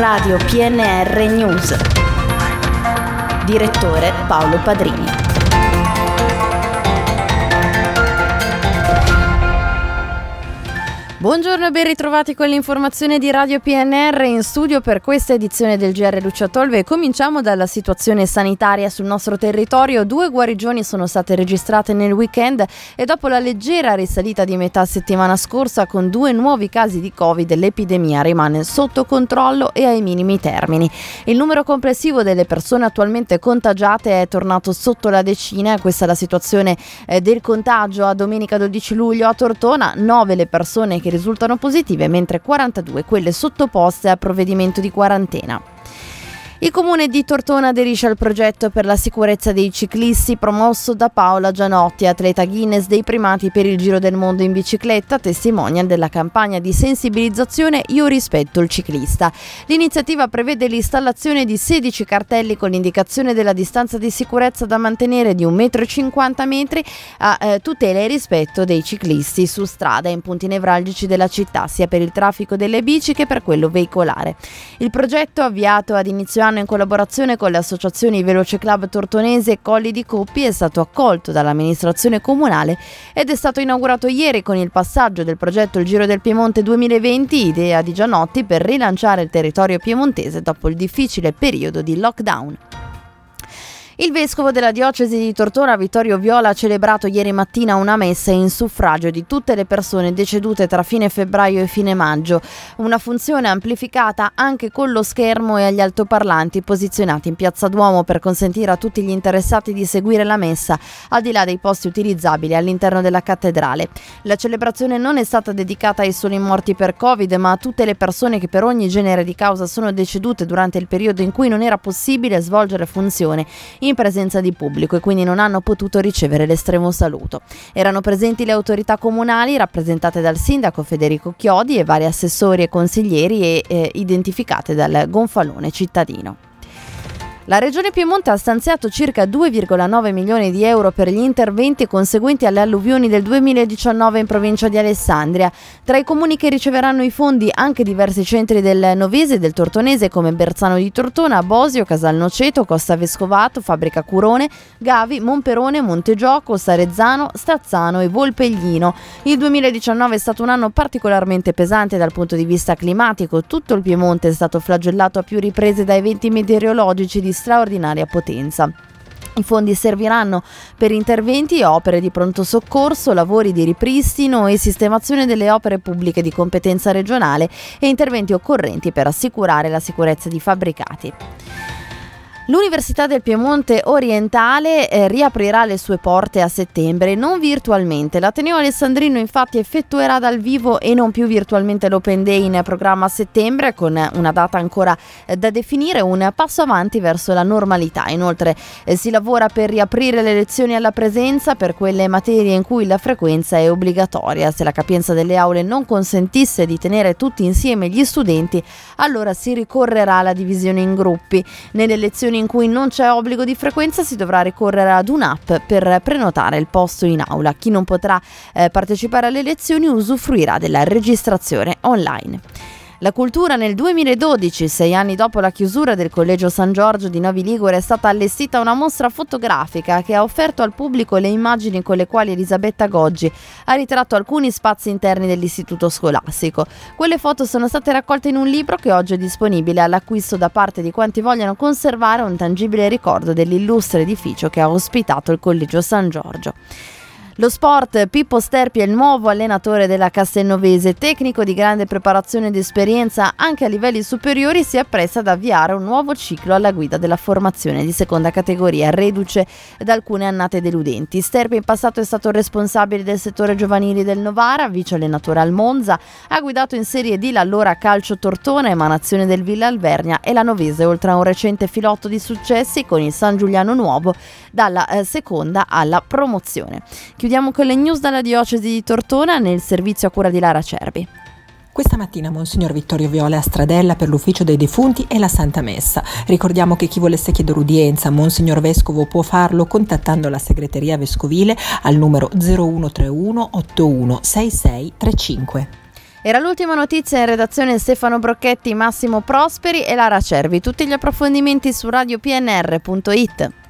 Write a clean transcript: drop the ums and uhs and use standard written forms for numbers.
Radio PNR News. Direttore Paolo Padrini. Buongiorno e ben ritrovati con l'informazione di Radio PNR in studio per questa edizione del GR Luciatolve. Cominciamo dalla situazione sanitaria sul nostro territorio. 2 guarigioni sono state registrate nel weekend e dopo la leggera risalita di metà settimana scorsa con 2 nuovi casi di Covid l'epidemia rimane sotto controllo e ai minimi termini. Il numero complessivo delle persone attualmente contagiate è tornato sotto la decina. Questa è la situazione del contagio a domenica 12 luglio a Tortona. 9 le persone che risultano positive, mentre 42 quelle sottoposte a provvedimento di quarantena. Il comune di Tortona aderisce al progetto per la sicurezza dei ciclisti promosso da Paola Gianotti, atleta Guinness dei primati per il Giro del Mondo in bicicletta, testimonial della campagna di sensibilizzazione Io rispetto il ciclista. L'iniziativa prevede l'installazione di 16 cartelli con l'indicazione della distanza di sicurezza da mantenere di 1,50 m a tutela e rispetto dei ciclisti su strada in punti nevralgici della città, sia per il traffico delle bici che per quello veicolare. Il progetto, avviato ad inizio anno in collaborazione con le associazioni Veloce Club Tortonese e Colli di Coppi, è stato accolto dall'amministrazione comunale ed è stato inaugurato ieri con il passaggio del progetto Il Giro del Piemonte 2020, idea di Gianotti per rilanciare il territorio piemontese dopo il difficile periodo di lockdown. Il vescovo della diocesi di Tortona, Vittorio Viola, ha celebrato ieri mattina una messa in suffragio di tutte le persone decedute tra fine febbraio e fine maggio, una funzione amplificata anche con lo schermo e agli altoparlanti posizionati in Piazza Duomo per consentire a tutti gli interessati di seguire la messa al di là dei posti utilizzabili all'interno della cattedrale. La celebrazione non è stata dedicata ai soli morti per Covid, ma a tutte le persone che per ogni genere di causa sono decedute durante il periodo in cui non era possibile svolgere funzione in presenza di pubblico e quindi non hanno potuto ricevere l'estremo saluto. Erano presenti le autorità comunali rappresentate dal sindaco Federico Chiodi e vari assessori e consiglieri identificate dal gonfalone cittadino. La Regione Piemonte ha stanziato circa 2,9 milioni di euro per gli interventi conseguenti alle alluvioni del 2019 in provincia di Alessandria. Tra i comuni che riceveranno i fondi anche diversi centri del Novese e del Tortonese come Berzano di Tortona, Bosio, Casalnoceto, Costa Vescovato, Fabbrica Curone, Gavi, Monperone, Montegioco, Sarezzano, Stazzano e Volpeglino. Il 2019 è stato un anno particolarmente pesante dal punto di vista climatico. Tutto il Piemonte è stato flagellato a più riprese da eventi meteorologici di straordinaria potenza. I fondi serviranno per interventi e opere di pronto soccorso, lavori di ripristino e sistemazione delle opere pubbliche di competenza regionale e interventi occorrenti per assicurare la sicurezza di fabbricati. L'Università del Piemonte Orientale riaprirà le sue porte a settembre, non virtualmente. L'Ateneo Alessandrino infatti effettuerà dal vivo e non più virtualmente l'Open Day in programma a settembre, con una data ancora da definire, un passo avanti verso la normalità. Inoltre si lavora per riaprire le lezioni alla presenza per quelle materie in cui la frequenza è obbligatoria. Se la capienza delle aule non consentisse di tenere tutti insieme gli studenti, allora si ricorrerà alla divisione in gruppi. Nelle lezioni in cui non c'è obbligo di frequenza si dovrà ricorrere ad un'app per prenotare il posto in aula. Chi non potrà partecipare alle lezioni usufruirà della registrazione online. La cultura nel 2012, 6 anni dopo la chiusura del Collegio San Giorgio di Novi Ligure, è stata allestita una mostra fotografica che ha offerto al pubblico le immagini con le quali Elisabetta Goggi ha ritratto alcuni spazi interni dell'istituto scolastico. Quelle foto sono state raccolte in un libro che oggi è disponibile all'acquisto da parte di quanti vogliono conservare un tangibile ricordo dell'illustre edificio che ha ospitato il Collegio San Giorgio. Lo sport, Pippo Sterpi è il nuovo allenatore della Castelnovese, tecnico di grande preparazione ed esperienza anche a livelli superiori, si appresta ad avviare un nuovo ciclo alla guida della formazione di seconda categoria, reduce da alcune annate deludenti. Sterpi in passato è stato responsabile del settore giovanili del Novara, vice allenatore al Monza, ha guidato in Serie D l'allora Calcio Tortona, emanazione del Villa Alvernia, e la Novese, oltre a un recente filotto di successi con il San Giuliano Nuovo dalla seconda alla promozione. Chiudiamo con le news dalla diocesi di Tortona nel servizio a cura di Lara Cerbi. Questa mattina Monsignor Vittorio Viola è a Stradella per l'ufficio dei defunti e la Santa Messa. Ricordiamo che chi volesse chiedere udienza a Monsignor Vescovo può farlo contattando la segreteria vescovile al numero 0131 81 6635. Era l'ultima notizia, in redazione Stefano Brocchetti, Massimo Prosperi e Lara Cervi. Tutti gli approfondimenti su radiopnr.it.